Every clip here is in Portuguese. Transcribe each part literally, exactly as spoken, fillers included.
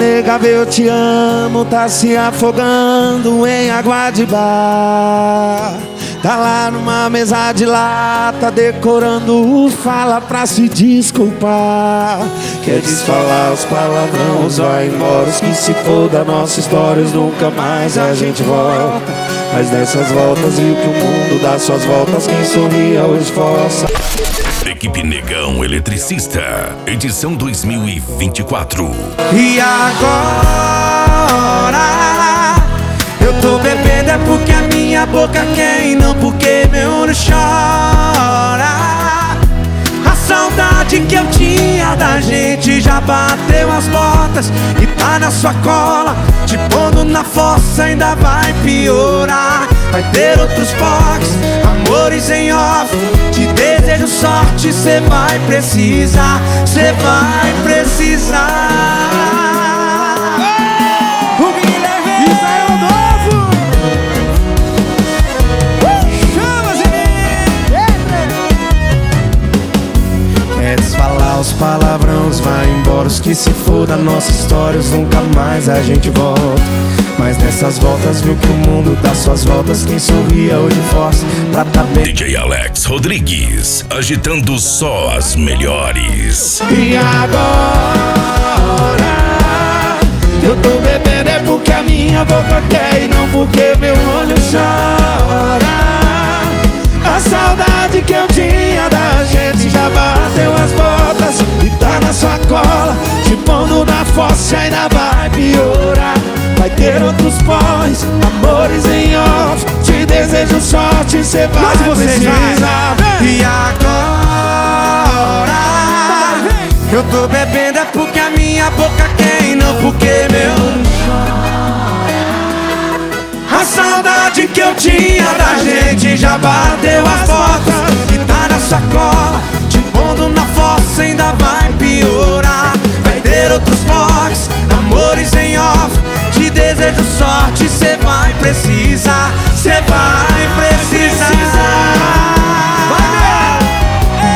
nega, vê eu te amo, tá se afogando em água de bar. Tá lá numa mesa de lata, decorando o fala pra se desculpar. Quer desfalar os palavrões, vai embora, os que se foda, nossa história, nunca mais a gente volta. Mas nessas voltas viu que o mundo dá suas voltas, quem sorria hoje força. Equipe Negão Eletricista, edição dois mil e vinte e quatro. E agora eu tô bebendo é porque a minha boca quer e não porque meu olho chora. A saudade que eu tinha da gente já bateu as portas e tá na sua cola, te pondo na fossa, ainda vai piorar. Vai ter outros box, amores em off, te desejo sorte, cê vai precisar, cê vai precisar. O Guilherme Israel novo. Chama, quer desfalar os palavrões, vai embora, os que se foda, nossas histórias, nunca mais a gente volta. Mas nessas voltas viu que o mundo dá suas voltas, quem sorria hoje força pra tá bem. D J Alex Rodrigues, agitando só as melhores. E agora eu tô bebendo é porque a minha boca quer e não porque meu olho chora. A saudade que eu tinha da gente já bateu as botas e tá na sua cola, te pondo na fossa, ainda vai piorar. Vai ter outros pós, amores em off, te desejo sorte, cê vai precisar. E agora eu tô bebendo é porque a minha boca quer e não porque meu. A saudade que eu tinha da gente já bateu as portas e tá na sacola, te pondo na fossa, ainda vai piorar. Vai ter outros box, amores em off, te desejo sorte, cê vai precisar, cê vai precisar.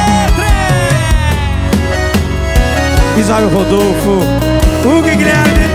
Israel Rodolfo, Hugo e Guilherme.